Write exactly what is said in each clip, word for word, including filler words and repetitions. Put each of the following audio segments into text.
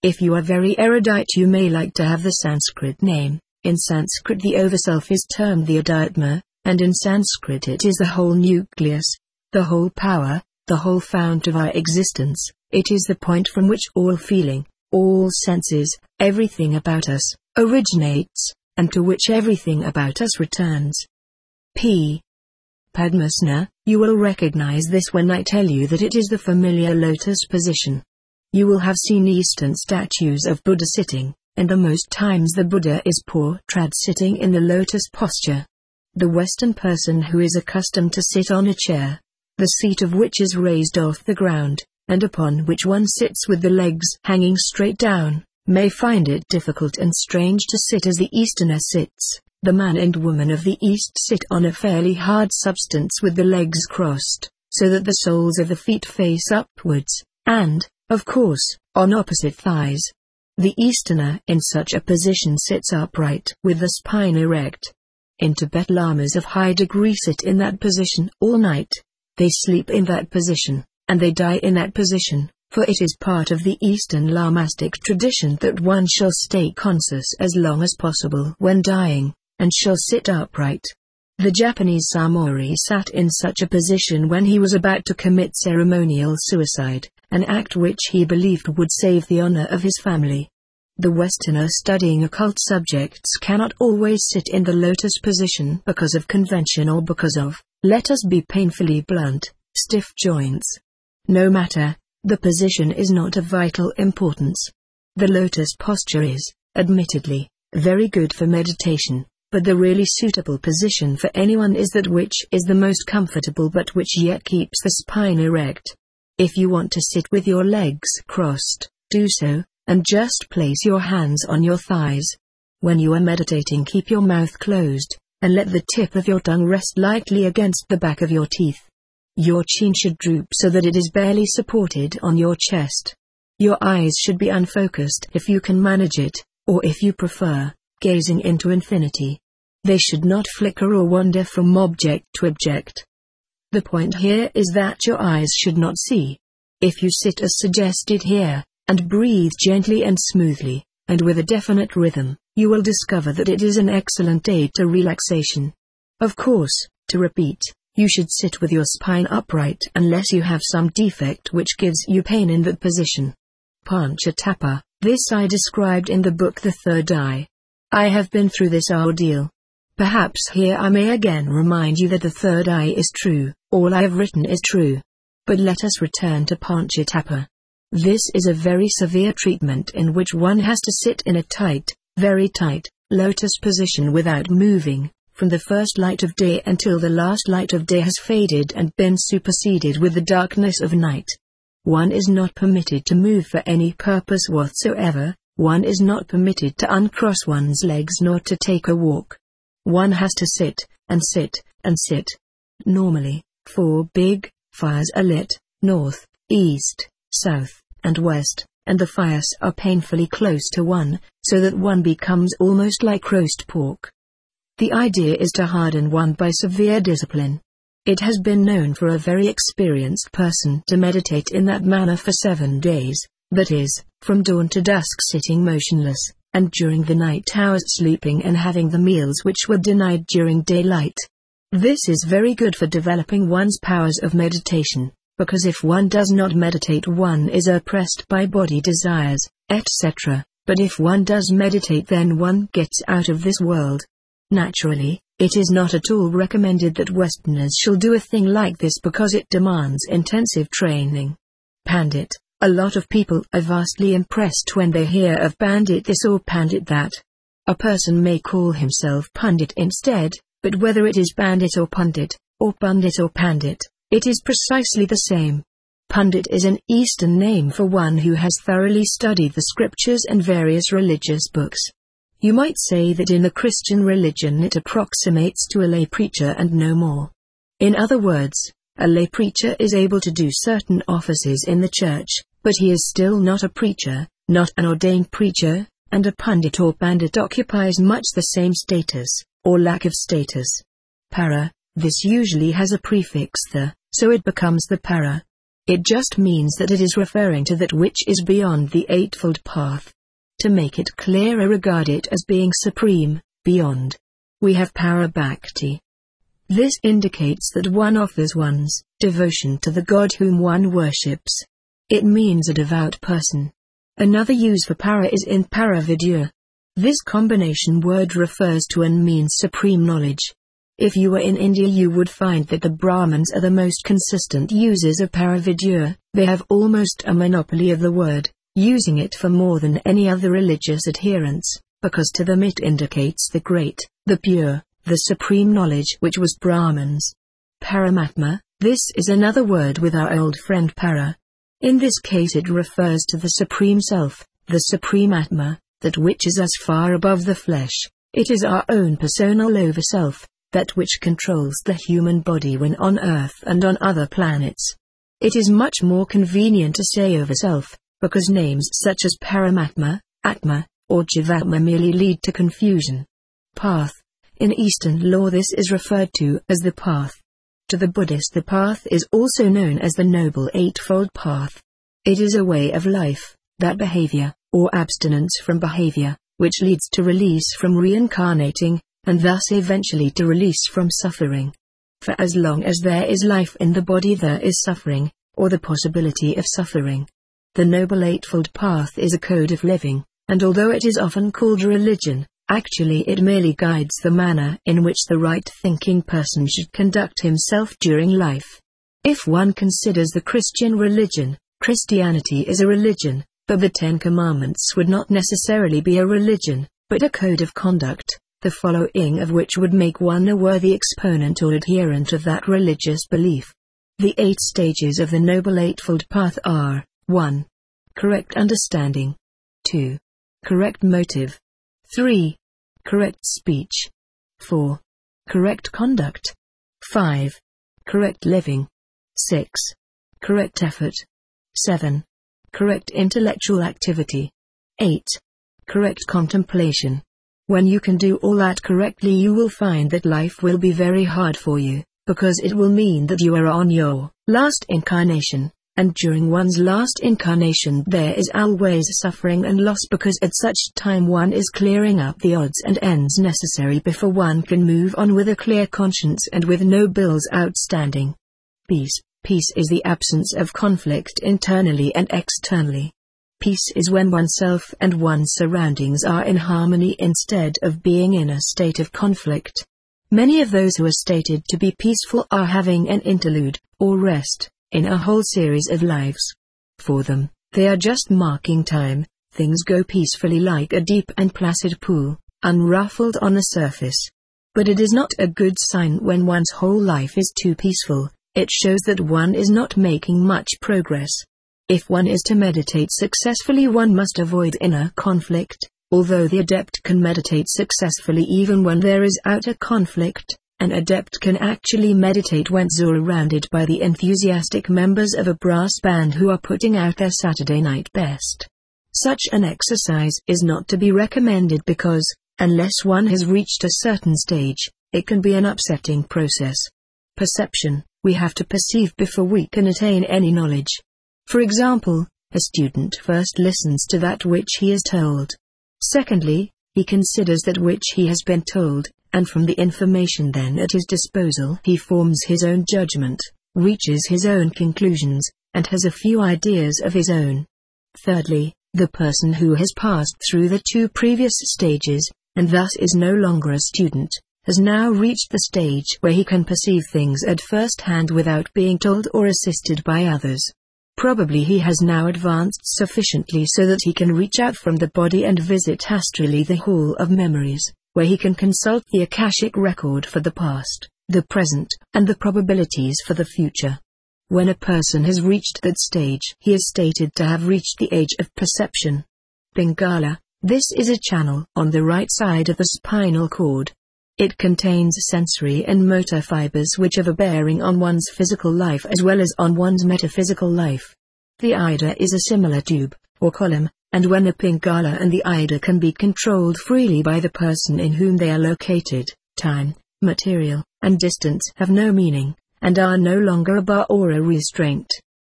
If you are very erudite, you may like to have the Sanskrit name. In Sanskrit the overself is termed the Adhyatma, and in Sanskrit it is the whole nucleus, the whole power, the whole fount of our existence. It is the point from which all feeling, all senses, everything about us, originates, and to which everything about us returns. P. Padmasana. You will recognize this when I tell you that it is the familiar lotus position. You will have seen Eastern statues of Buddha sitting, and the most times the Buddha is portrayed sitting in the lotus posture. The Western person who is accustomed to sit on a chair, the seat of which is raised off the ground, and upon which one sits with the legs hanging straight down, may find it difficult and strange to sit as the Easterner sits. The man and woman of the East sit on a fairly hard substance with the legs crossed, so that the soles of the feet face upwards, and, of course, on opposite thighs. The Easterner in such a position sits upright with the spine erect. In Tibet, lamas of high degree sit in that position all night. They sleep in that position, and they die in that position, for it is part of the Eastern lamastic tradition that one shall stay conscious as long as possible when dying, and shall sit upright. The Japanese samurai sat in such a position when he was about to commit ceremonial suicide, an act which he believed would save the honor of his family. The Westerner studying occult subjects cannot always sit in the lotus position because of convention or because of, let us be painfully blunt, stiff joints. No matter, the position is not of vital importance. The lotus posture is, admittedly, very good for meditation, but the really suitable position for anyone is that which is the most comfortable but which yet keeps the spine erect. If you want to sit with your legs crossed, do so, and just place your hands on your thighs. When you are meditating, keep your mouth closed, and let the tip of your tongue rest lightly against the back of your teeth. Your chin should droop so that it is barely supported on your chest. Your eyes should be unfocused if you can manage it, or if you prefer, gazing into infinity. They should not flicker or wander from object to object. The point here is that your eyes should not see. If you sit as suggested here, and breathe gently and smoothly, and with a definite rhythm, you will discover that it is an excellent aid to relaxation. Of course, to repeat, you should sit with your spine upright unless you have some defect which gives you pain in that position. Panchatappā. This I described in the book The Third Eye. I have been through this ordeal. Perhaps here I may again remind you that the third eye is true, all I have written is true. But let us return to Panchatappā. This is a very severe treatment in which one has to sit in a tight, very tight, lotus position without moving, from the first light of day until the last light of day has faded and been superseded with the darkness of night. One is not permitted to move for any purpose whatsoever, one is not permitted to uncross one's legs nor to take a walk. One has to sit, and sit, and sit. Normally, four big fires are lit, north, east, south, and west, and the fires are painfully close to one, so that one becomes almost like roast pork. The idea is to harden one by severe discipline. It has been known for a very experienced person to meditate in that manner for seven days, that is, from dawn to dusk sitting motionless, and during the night hours sleeping and having the meals which were denied during daylight. This is very good for developing one's powers of meditation, because if one does not meditate one is oppressed by body desires, et cetera, but if one does meditate then one gets out of this world. Naturally, it is not at all recommended that Westerners shall do a thing like this because it demands intensive training. Pandit. A lot of people are vastly impressed when they hear of Pandit this or Pandit that. A person may call himself Pundit instead, but whether it is Pandit or Pundit, or Pundit or Pandit, it is precisely the same. Pundit is an Eastern name for one who has thoroughly studied the scriptures and various religious books. You might say that in the Christian religion it approximates to a lay preacher and no more. In other words, a lay preacher is able to do certain offices in the church, but he is still not a preacher, not an ordained preacher, and a pundit or pandit occupies much the same status, or lack of status. Para, this usually has a prefix the, so it becomes the para. It just means that it is referring to that which is beyond the Eightfold Path. To make it clearer, regard it as being supreme, beyond. We have Parabhakti. This indicates that one offers one's devotion to the God whom one worships. It means a devout person. Another use for para is in Paravidya. This combination word refers to and means supreme knowledge. If you were in India, you would find that the Brahmins are the most consistent users of Paravidya. They have almost a monopoly of the word, using it for more than any other religious adherents, because to them it indicates the great, the pure, the supreme knowledge which was Brahmans. Paramatma, this is another word with our old friend para. In this case it refers to the Supreme Self, the Supreme Atma, that which is as far above the flesh. It is our own personal over-self, that which controls the human body when on Earth and on other planets. It is much more convenient to say over-self, because names such as Paramatma, Atma, or Jivatma merely lead to confusion. Path. In Eastern law this is referred to as the path. To the Buddhist the path is also known as the Noble Eightfold Path. It is a way of life, that behavior, or abstinence from behavior, which leads to release from reincarnating, and thus eventually to release from suffering. For as long as there is life in the body there is suffering, or the possibility of suffering. The Noble Eightfold Path is a code of living, and although it is often called a religion, actually it merely guides the manner in which the right-thinking person should conduct himself during life. If one considers the Christian religion, Christianity is a religion, but the Ten Commandments would not necessarily be a religion, but a code of conduct, the following of which would make one a worthy exponent or adherent of that religious belief. The eight stages of the Noble Eightfold Path are: one. Correct understanding. two. Correct motive. three. Correct speech. four. Correct conduct. five. Correct living. six. Correct effort. seven. Correct intellectual activity. eight. Correct contemplation. When you can do all that correctly, you will find that life will be very hard for you, because it will mean that you are on your last incarnation. And during one's last incarnation there is always suffering and loss, because at such time one is clearing up the odds and ends necessary before one can move on with a clear conscience and with no bills outstanding. Peace. Peace is the absence of conflict internally and externally. Peace is when oneself and one's surroundings are in harmony instead of being in a state of conflict. Many of those who are stated to be peaceful are having an interlude, or rest, in a whole series of lives. For them, they are just marking time. Things go peacefully like a deep and placid pool, unruffled on the surface. But it is not a good sign when one's whole life is too peaceful. It shows that one is not making much progress. If one is to meditate successfully, one must avoid inner conflict. Although the adept can meditate successfully even when there is outer conflict, an adept can actually meditate when surrounded by the enthusiastic members of a brass band who are putting out their Saturday night best. Such an exercise is not to be recommended because, unless one has reached a certain stage, it can be an upsetting process. Perception. We have to perceive before we can attain any knowledge. For example, a student first listens to that which he is told. Secondly, he considers that which he has been told, and from the information then at his disposal he forms his own judgment, reaches his own conclusions, and has a few ideas of his own. Thirdly, the person who has passed through the two previous stages, and thus is no longer a student, has now reached the stage where he can perceive things at first hand without being told or assisted by others. Probably he has now advanced sufficiently so that he can reach out from the body and visit astrally the Hall of Memories, where he can consult the Akashic record for the past, the present, and the probabilities for the future. When a person has reached that stage, he is stated to have reached the age of perception. Pingala. This is a channel on the right side of the spinal cord. It contains sensory and motor fibers which have a bearing on one's physical life as well as on one's metaphysical life. The ida is a similar tube, or column, and when the pingala and the ida can be controlled freely by the person in whom they are located, time, material, and distance have no meaning, and are no longer a bar or a restraint.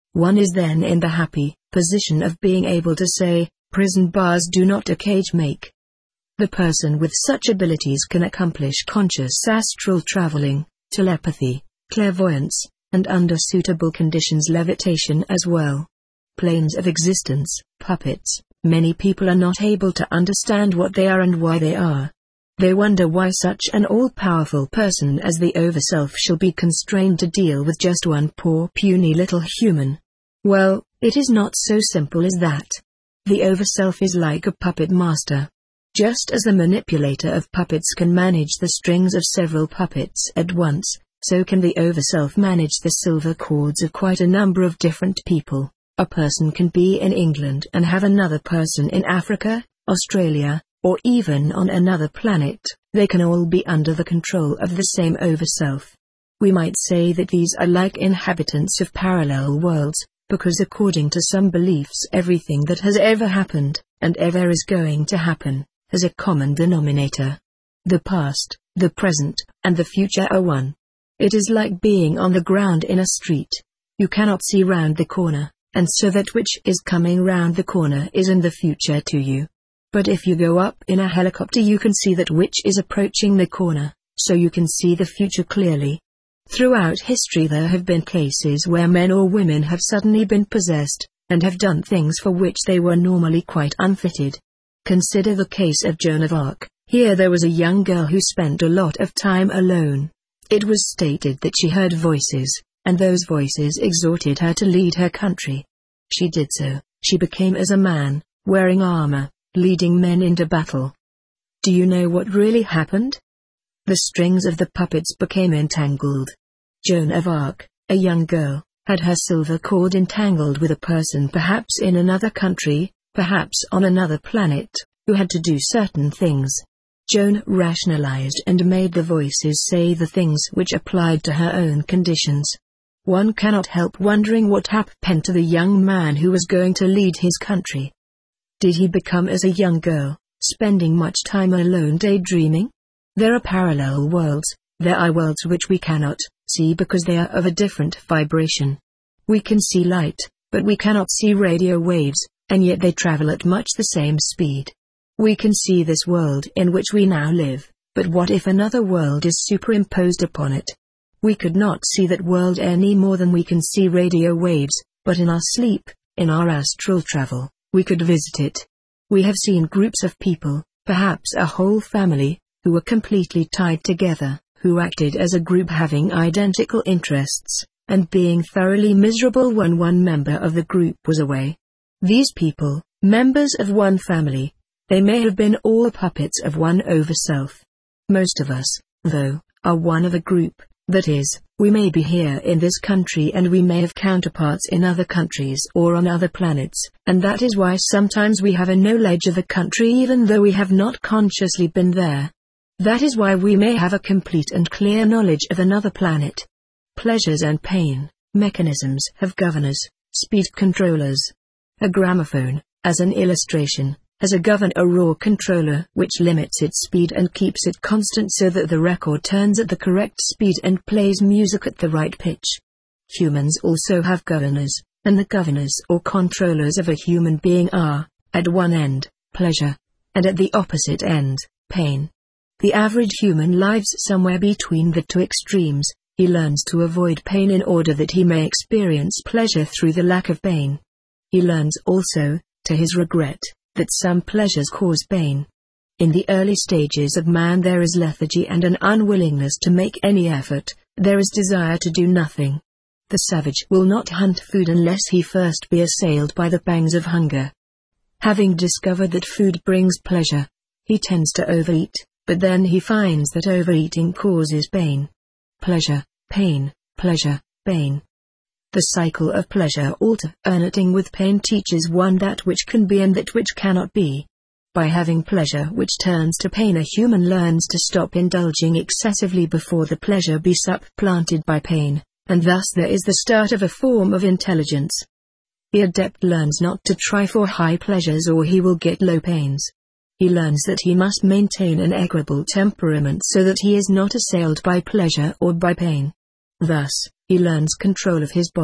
One is then in the happy position of being able to say, "Prison bars do not a cage make." The person with such abilities can accomplish conscious astral traveling, telepathy, clairvoyance, and under suitable conditions levitation as well. Planes of existence, puppets. Many people are not able to understand what they are and why they are. They wonder why such an all-powerful person as the Overself shall be constrained to deal with just one poor puny little human. Well, it is not so simple as that. The Overself is like a puppet master. Just as the manipulator of puppets can manage the strings of several puppets at once, so can the Overself manage the silver cords of quite a number of different people. A person can be in England and have another person in Africa, Australia, or even on another planet. They can all be under the control of the same Overself. We might say that these are like inhabitants of parallel worlds, because according to some beliefs everything that has ever happened, and ever is going to happen, has a common denominator. The past, the present, and the future are one. It is like being on the ground in a street. You cannot see round the corner, and so that which is coming round the corner is in the future to you. But if you go up in a helicopter you can see that which is approaching the corner, so you can see the future clearly. Throughout history there have been cases where men or women have suddenly been possessed, and have done things for which they were normally quite unfitted. Consider the case of Joan of Arc. Here there was a young girl who spent a lot of time alone. It was stated that she heard voices, and those voices exhorted her to lead her country. She did so. She became as a man, wearing armor, leading men into battle. Do you know what really happened? The strings of the puppets became entangled. Joan of Arc, a young girl, had her silver cord entangled with a person perhaps in another country, perhaps on another planet, who had to do certain things. Joan rationalized and made the voices say the things which applied to her own conditions. One cannot help wondering what happened to the young man who was going to lead his country. Did he become as a young girl, spending much time alone daydreaming? There are parallel worlds. There are worlds which we cannot see because they are of a different vibration. We can see light, but we cannot see radio waves, and yet they travel at much the same speed. We can see this world in which we now live, but what if another world is superimposed upon it? We could not see that world any more than we can see radio waves, but in our sleep, in our astral travel, we could visit it. We have seen groups of people, perhaps a whole family, who were completely tied together, who acted as a group having identical interests, and being thoroughly miserable when one member of the group was away. These people, members of one family, they may have been all puppets of one Overself. Most of us, though, are one of a group, that is, we may be here in this country and we may have counterparts in other countries or on other planets, and that is why sometimes we have a knowledge of a country even though we have not consciously been there. That is why we may have a complete and clear knowledge of another planet. Pleasures and pain, mechanisms have governors, speed controllers. A gramophone, as an illustration, has a governor or controller which limits its speed and keeps it constant so that the record turns at the correct speed and plays music at the right pitch. Humans also have governors, and the governors or controllers of a human being are, at one end, pleasure, and at the opposite end, pain. The average human lives somewhere between the two extremes. He learns to avoid pain in order that he may experience pleasure through the lack of pain. He learns also, to his regret, that some pleasures cause pain. In the early stages of man there is lethargy and an unwillingness to make any effort. There is desire to do nothing. The savage will not hunt food unless he first be assailed by the pangs of hunger. Having discovered that food brings pleasure, he tends to overeat, but then he finds that overeating causes pain. Pleasure, pain, pleasure, pain. The cycle of pleasure alternating with pain teaches one that which can be and that which cannot be. By having pleasure which turns to pain, a human learns to stop indulging excessively before the pleasure be supplanted by pain, and thus there is the start of a form of intelligence. The adept learns not to try for high pleasures or he will get low pains. He learns that he must maintain an equable temperament so that he is not assailed by pleasure or by pain. Thus, he learns control of his body,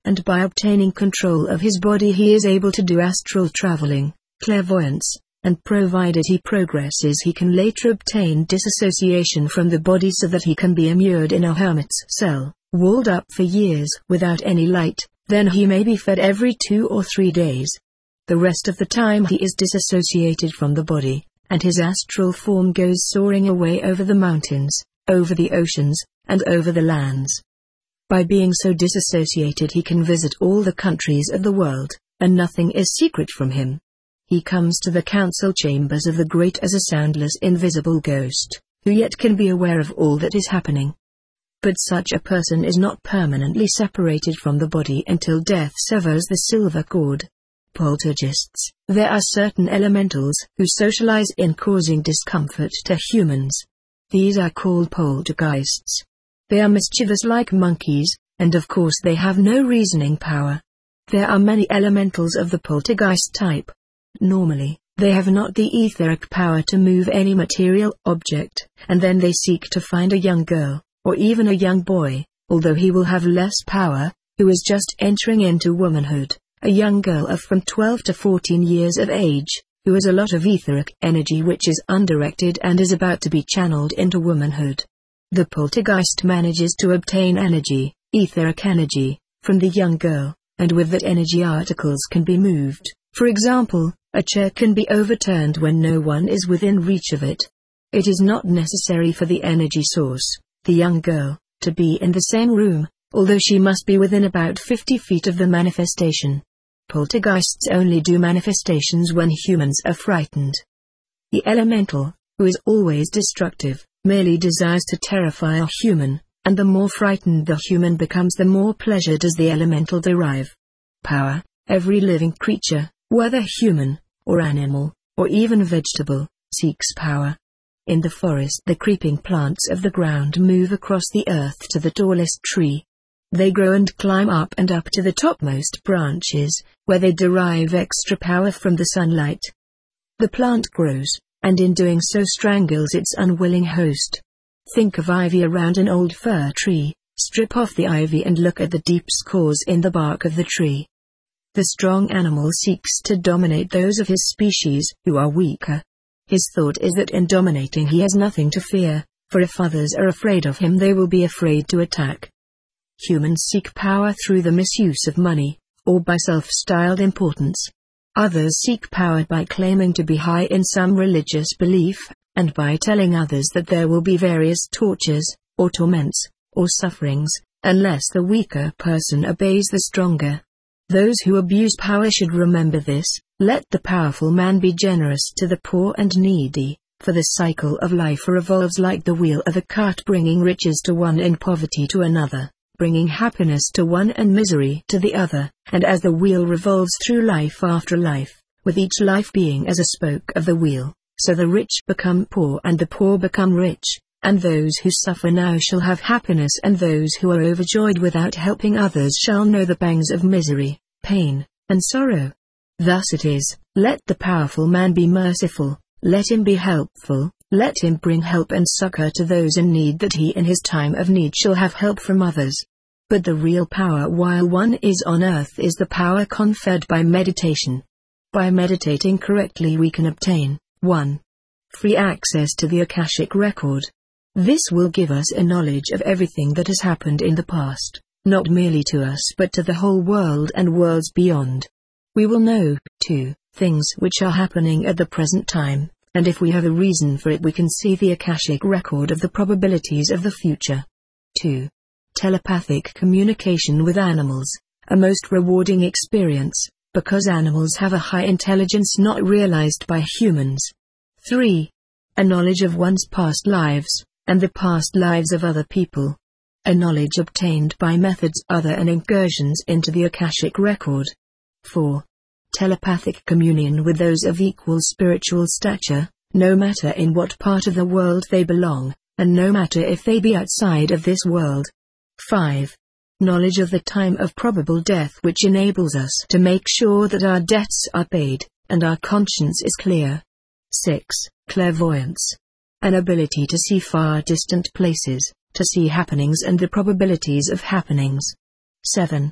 and by obtaining control of his body he is able to do astral traveling, clairvoyance, and provided he progresses he can later obtain disassociation from the body so that he can be immured in a hermit's cell, walled up for years without any light. Then he may be fed every two or three days. The rest of the time he is disassociated from the body, and his astral form goes soaring away over the mountains, over the oceans, and over the lands. By being so disassociated he can visit all the countries of the world, and nothing is secret from him. He comes to the council chambers of the great as a soundless invisible ghost, who yet can be aware of all that is happening. But such a person is not permanently separated from the body until death severs the silver cord. Poltergeists. There are certain elementals who socialize in causing discomfort to humans. These are called poltergeists. They are mischievous like monkeys, and of course they have no reasoning power. There are many elementals of the poltergeist type. Normally, they have not the etheric power to move any material object, and then they seek to find a young girl, or even a young boy, although he will have less power, who is just entering into womanhood, a young girl of from twelve to fourteen years of age, who has a lot of etheric energy which is undirected and is about to be channeled into womanhood. The poltergeist manages to obtain energy, etheric energy, from the young girl, and with that energy articles can be moved. For example, a chair can be overturned when no one is within reach of it. It is not necessary for the energy source, the young girl, to be in the same room, although she must be within about fifty feet of the manifestation. Poltergeists only do manifestations when humans are frightened. The elemental, who is always destructive, merely desires to terrify a human, and the more frightened the human becomes the more pleasure does the elemental derive. Power. Every living creature, whether human, or animal, or even vegetable, seeks power. In the forest the creeping plants of the ground move across the earth to the tallest tree. They grow and climb up and up to the topmost branches, where they derive extra power from the sunlight. The plant grows, and in doing so strangles its unwilling host. Think of ivy around an old fir tree. Strip off the ivy and look at the deep scars in the bark of the tree. The strong animal seeks to dominate those of his species who are weaker. His thought is that in dominating he has nothing to fear, for if others are afraid of him they will be afraid to attack. Humans seek power through the misuse of money, or by self-styled importance. Others seek power by claiming to be high in some religious belief, and by telling others that there will be various tortures, or torments, or sufferings, unless the weaker person obeys the stronger. Those who abuse power should remember this. Let the powerful man be generous to the poor and needy, for the cycle of life revolves like the wheel of a cart, bringing riches to one and poverty to another, bringing happiness to one and misery to the other, and as the wheel revolves through life after life, with each life being as a spoke of the wheel, so the rich become poor and the poor become rich, and those who suffer now shall have happiness, and those who are overjoyed without helping others shall know the pangs of misery, pain, and sorrow. Thus it is, let the powerful man be merciful, let him be helpful, let him bring help and succor to those in need, that he in his time of need shall have help from others. But the real power while one is on earth is the power conferred by meditation. By meditating correctly we can obtain one. Free access to the Akashic record. This will give us a knowledge of everything that has happened in the past, not merely to us but to the whole world and worlds beyond. We will know, too, things which are happening at the present time, and if we have a reason for it we can see the Akashic record of the probabilities of the future. two. Telepathic communication with animals, a most rewarding experience, because animals have a high intelligence not realized by humans. three. A knowledge of one's past lives, and the past lives of other people. A knowledge obtained by methods other than incursions into the Akashic record. four. Telepathic communion with those of equal spiritual stature, no matter in what part of the world they belong, and no matter if they be outside of this world. five. Knowledge of the time of probable death, which enables us to make sure that our debts are paid, and our conscience is clear. six. Clairvoyance. An ability to see far distant places, to see happenings and the probabilities of happenings. seven.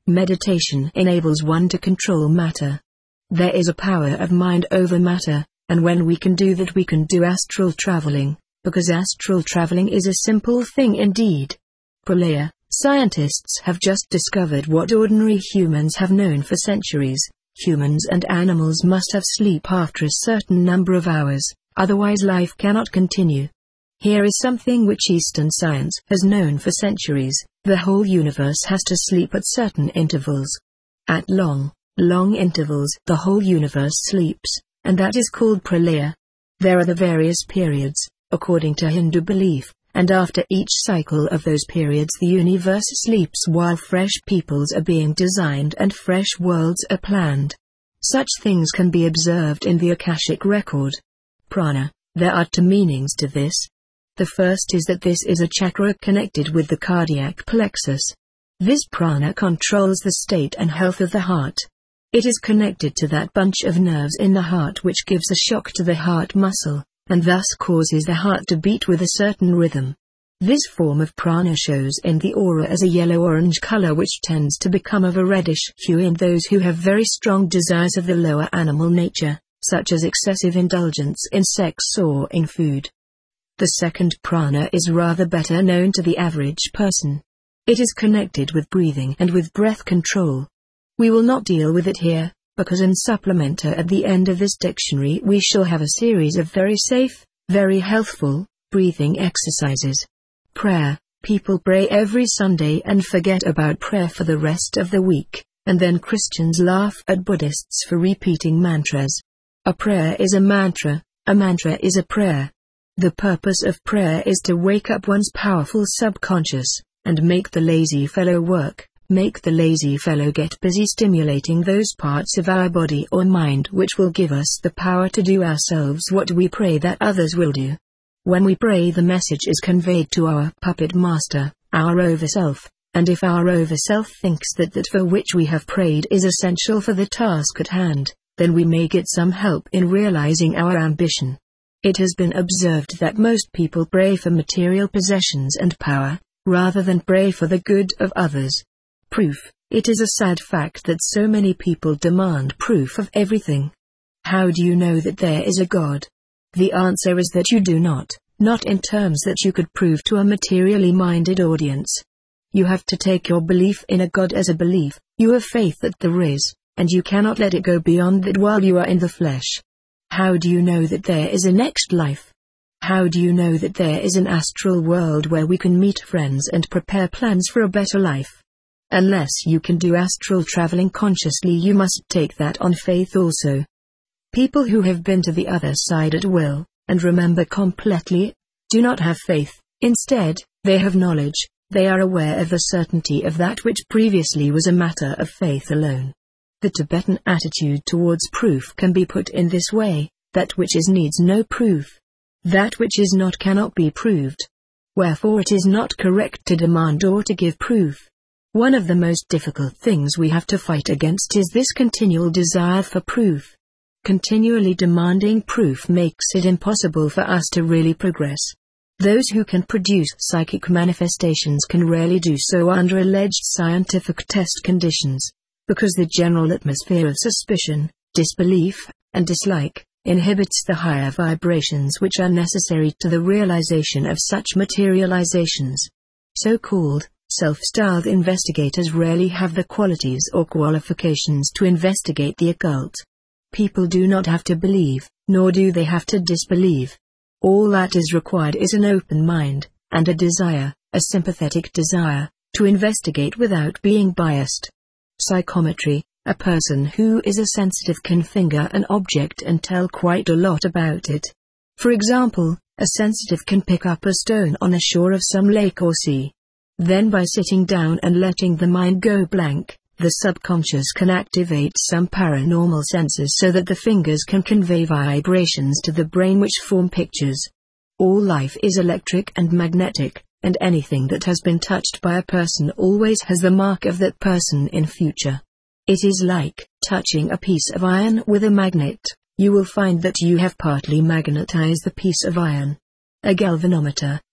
Meditation enables one to control matter. There is a power of mind over matter, and when we can do that we can do astral traveling, because astral traveling is a simple thing indeed. Pralaya. Scientists have just discovered what ordinary humans have known for centuries. Humans and animals must have sleep after a certain number of hours, otherwise life cannot continue. Here is something which Eastern science has known for centuries: the whole universe has to sleep at certain intervals. At long, long intervals the whole universe sleeps, and that is called pralaya. There are the various periods, according to Hindu belief, and after each cycle of those periods the universe sleeps while fresh peoples are being designed and fresh worlds are planned. Such things can be observed in the Akashic record. Prana. There are two meanings to this. The first is that this is a chakra connected with the cardiac plexus. This prana controls the state and health of the heart. It is connected to that bunch of nerves in the heart which gives a shock to the heart muscle, and thus causes the heart to beat with a certain rhythm. This form of prana shows in the aura as a yellow-orange color which tends to become of a reddish hue in those who have very strong desires of the lower animal nature, such as excessive indulgence in sex or in food. The second prana is rather better known to the average person. It is connected with breathing and with breath control. We will not deal with it here, because in supplementer at the end of this dictionary we shall have a series of very safe, very healthful, breathing exercises. Prayer. People pray every Sunday and forget about prayer for the rest of the week, and then Christians laugh at Buddhists for repeating mantras. A prayer is a mantra, a mantra is a prayer. The purpose of prayer is to wake up one's powerful subconscious, and make the lazy fellow work, make the lazy fellow get busy stimulating those parts of our body or mind which will give us the power to do ourselves what we pray that others will do. When we pray the message is conveyed to our puppet master, our overself, and if our overself thinks that that for which we have prayed is essential for the task at hand, then we may get some help in realizing our ambition. It has been observed that most people pray for material possessions and power, rather than pray for the good of others. Proof. It is a sad fact that so many people demand proof of everything. How do you know that there is a God? The answer is that you do not, not in terms that you could prove to a materially minded audience. You have to take your belief in a God as a belief, you have faith that there is, and you cannot let it go beyond that while you are in the flesh. How do you know that there is a next life? How do you know that there is an astral world where we can meet friends and prepare plans for a better life? Unless you can do astral traveling consciously, you must take that on faith also. People who have been to the other side at will, and remember completely, do not have faith. Instead, they have knowledge, they are aware of the certainty of that which previously was a matter of faith alone. The Tibetan attitude towards proof can be put in this way: that which is needs no proof. That which is not cannot be proved. Wherefore it is not correct to demand or to give proof. One of the most difficult things we have to fight against is this continual desire for proof. Continually demanding proof makes it impossible for us to really progress. Those who can produce psychic manifestations can rarely do so under alleged scientific test conditions, because the general atmosphere of suspicion, disbelief, and dislike inhibits the higher vibrations which are necessary to the realization of such materializations. So-called self-styled investigators rarely have the qualities or qualifications to investigate the occult. People do not have to believe, nor do they have to disbelieve. All that is required is an open mind, and a desire, a sympathetic desire, to investigate without being biased. Psychometry. A person who is a sensitive can finger an object and tell quite a lot about it. For example, a sensitive can pick up a stone on the shore of some lake or sea. Then by sitting down and letting the mind go blank, the subconscious can activate some paranormal senses so that the fingers can convey vibrations to the brain which form pictures. All life is electric and magnetic, and anything that has been touched by a person always has the mark of that person in future. It is like touching a piece of iron with a magnet. You will find that you have partly magnetized the piece of iron. A galvanometer,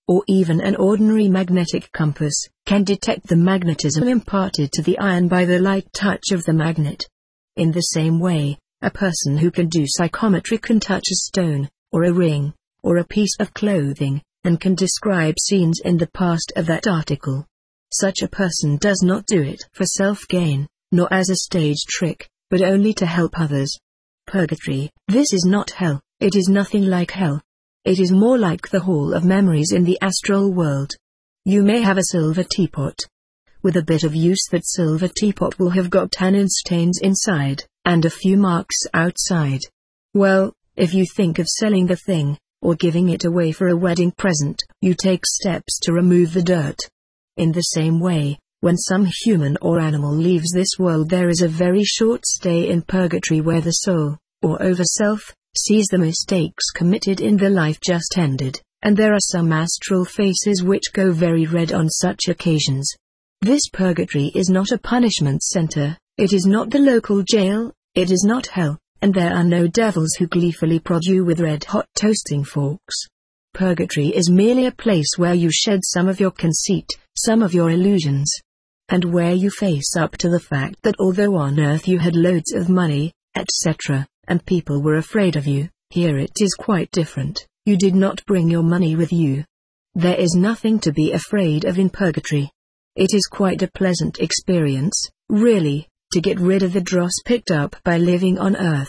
or even an ordinary magnetic compass, can detect the magnetism imparted to the iron by the light touch of the magnet. In the same way, a person who can do psychometry can touch a stone, or a ring, or a piece of clothing, and can describe scenes in the past of that article. Such a person does not do it for self-gain, nor as a stage trick, but only to help others. Purgatory, this is not hell, it is nothing like hell. It is more like the hall of memories in the astral world. You may have a silver teapot. With a bit of use, that silver teapot will have got tannin stains inside, and a few marks outside. Well, if you think of selling the thing, or giving it away for a wedding present, you take steps to remove the dirt. In the same way, when some human or animal leaves this world, there is a very short stay in purgatory where the soul, or overself, sees the mistakes committed in the life just ended, and there are some astral faces which go very red on such occasions. This purgatory is not a punishment center, it is not the local jail, it is not hell, and there are no devils who gleefully prod you with red-hot toasting forks. Purgatory is merely a place where you shed some of your conceit, some of your illusions, and where you face up to the fact that although on earth you had loads of money, et cetera, and people were afraid of you, here it is quite different. You did not bring your money with you. There is nothing to be afraid of in purgatory. It is quite a pleasant experience, really, to get rid of the dross picked up by living on earth.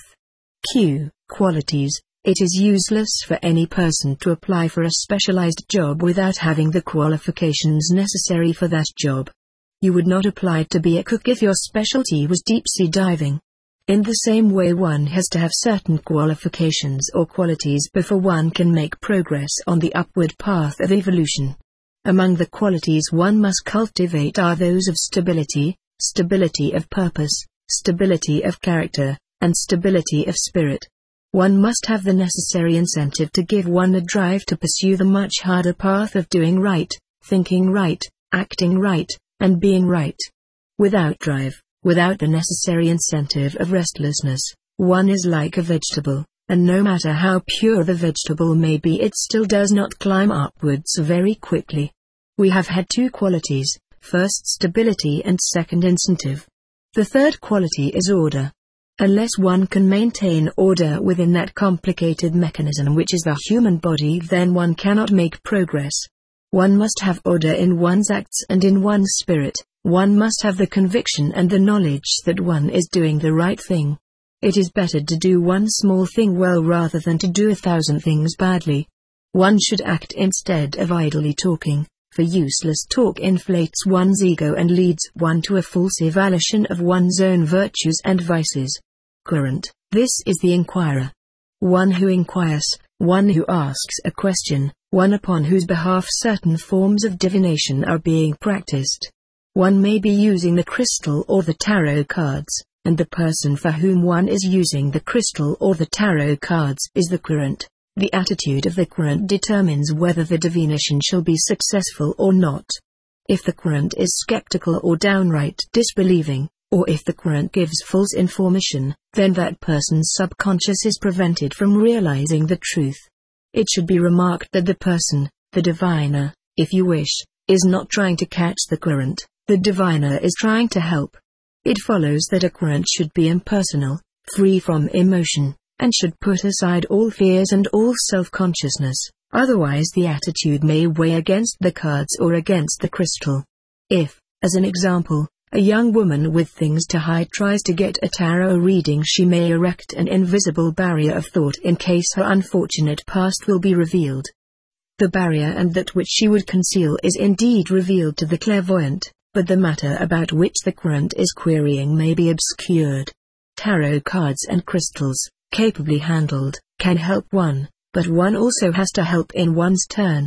Q. Qualities. It is useless for any person to apply for a specialized job without having the qualifications necessary for that job. You would not apply to be a cook if your specialty was deep-sea diving. In the same way, one has to have certain qualifications or qualities before one can make progress on the upward path of evolution. Among the qualities one must cultivate are those of stability, stability of purpose, stability of character, and stability of spirit. One must have the necessary incentive to give one a drive to pursue the much harder path of doing right, thinking right, acting right, and being right. Without drive, without the necessary incentive of restlessness, one is like a vegetable, and no matter how pure the vegetable may be, it still does not climb upwards very quickly. We have had two qualities, first stability and second incentive. The third quality is order. Unless one can maintain order within that complicated mechanism which is the human body, then one cannot make progress. One must have order in one's acts and in one's spirit. One must have the conviction and the knowledge that one is doing the right thing. It is better to do one small thing well rather than to do a thousand things badly. One should act instead of idly talking, for useless talk inflates one's ego and leads one to a false evaluation of one's own virtues and vices. Current. This is the inquirer. One who inquires, one who asks a question, one upon whose behalf certain forms of divination are being practiced. One may be using the crystal or the tarot cards, and the person for whom one is using the crystal or the tarot cards is the querent. The attitude of the querent determines whether the divination shall be successful or not. If the querent is skeptical or downright disbelieving, or if the querent gives false information, then that person's subconscious is prevented from realizing the truth. It should be remarked that the person, the diviner, if you wish, is not trying to catch the querent. The diviner is trying to help. It follows that a querent should be impersonal, free from emotion, and should put aside all fears and all self-consciousness, otherwise the attitude may weigh against the cards or against the crystal. If, as an example, a young woman with things to hide tries to get a tarot reading, she may erect an invisible barrier of thought in case her unfortunate past will be revealed. The barrier and that which she would conceal is indeed revealed to the clairvoyant, but the matter about which the querent is querying may be obscured. Tarot cards and crystals, capably handled, can help one, but one also has to help in one's turn.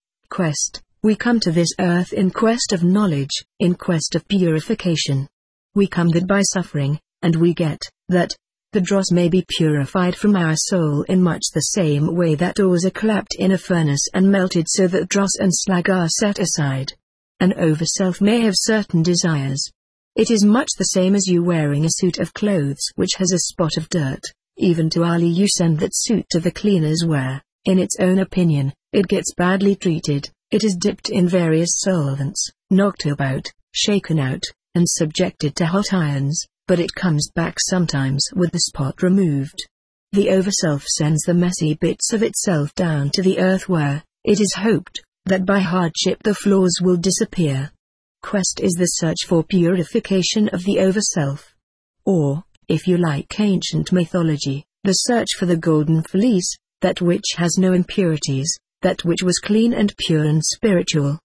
Quest. We come to this earth in quest of knowledge, in quest of purification. We come that by suffering, and we get that the dross may be purified from our soul in much the same way that ores are clapped in a furnace and melted so that dross and slag are set aside. An overself may have certain desires. It is much the same as you wearing a suit of clothes which has a spot of dirt. Even to Ali you send that suit to the cleaners where, in its own opinion, it gets badly treated, it is dipped in various solvents, knocked about, shaken out, and subjected to hot irons, but it comes back sometimes with the spot removed. The Overself sends the messy bits of itself down to the earth where, it is hoped, that by hardship the flaws will disappear. Quest is the search for purification of the Overself. Or, if you like ancient mythology, the search for the golden fleece, that which has no impurities, that which was clean and pure and spiritual.